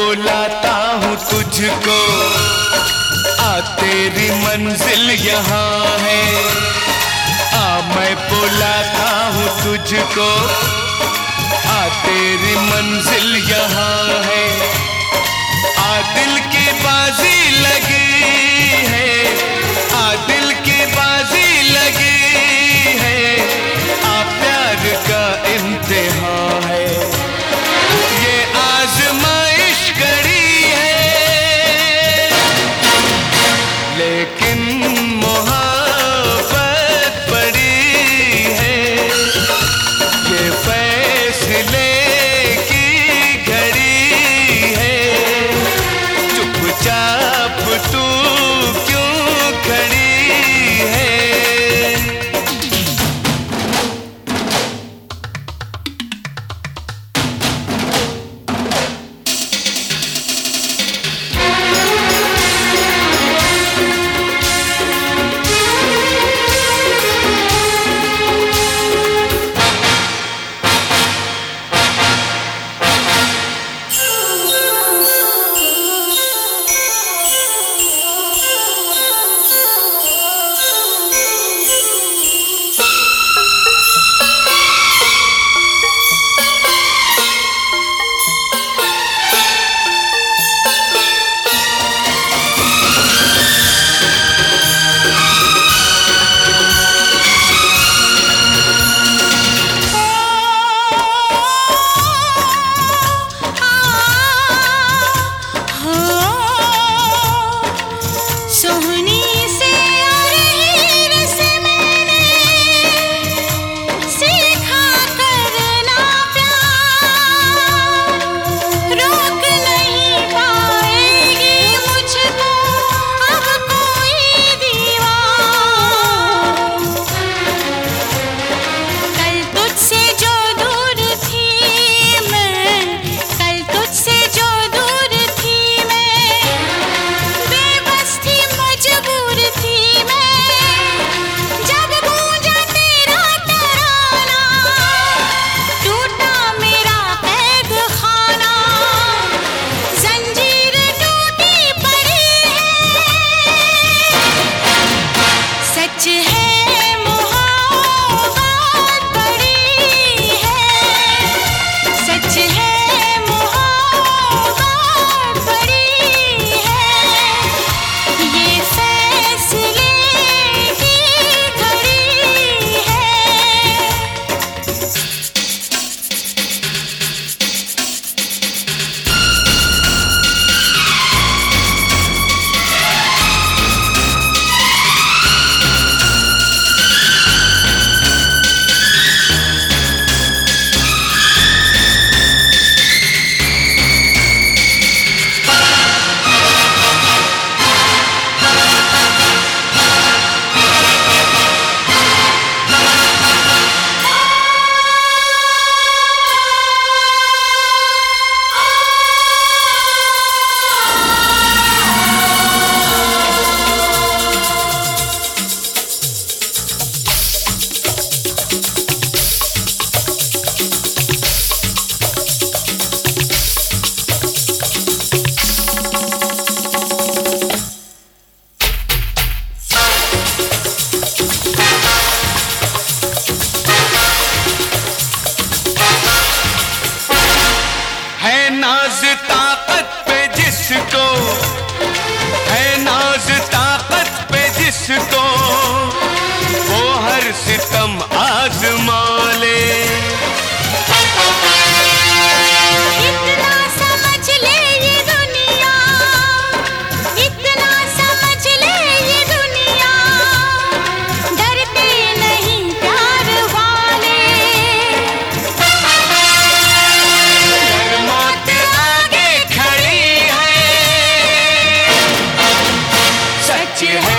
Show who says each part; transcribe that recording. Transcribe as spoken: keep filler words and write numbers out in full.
Speaker 1: बुलाता हूँ तुझको, आ तेरी मंजिल यहाँ है। आ मैं बुलाता हूँ तुझको, आ तेरी मंजिल यहाँ है। आ दिल की बाजी लगी है, आ दिल की बाजी लगी है। आ प्यार का इम्तिहान है, ये आजमाइश घड़ी है। लेकिन मोहब्बत बड़ी है, ये फैसले की घड़ी है। चुपचाप तू क्यों खड़ी है? नाज ताकत पे जिसको, है नाज ताकत पे जिसको, वो हर सितम आजमा ले।
Speaker 2: इतना समझ ले ये दुनिया, इतना समझ ले ये दुनिया, डरते नहीं प्यार वाले।
Speaker 1: मौत आगे खड़ी है, सच है